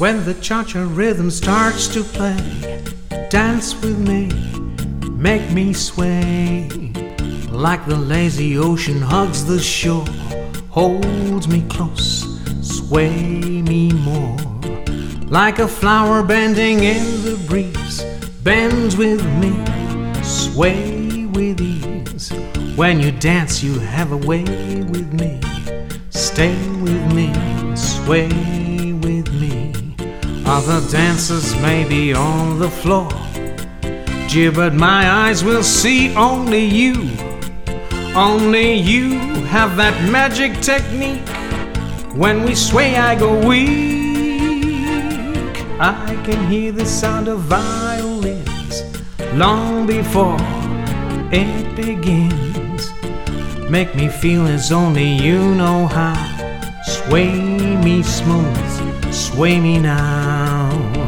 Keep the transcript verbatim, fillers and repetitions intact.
When the cha-cha rhythm starts to play, dance with me, make me sway. Like the lazy ocean hugs the shore, holds me close, sway me more. Like a flower bending in the breeze, bends with me, sway with ease. When you dance you have a way with me, stay with me, sway with me. Other dancers may be on the floor, dear, but my eyes will see only you. Only you have that magic technique. When we sway I go weak. I can hear the sound of violins long before it begins. Make me feel as only you know how. Sway me smooth, sway me now.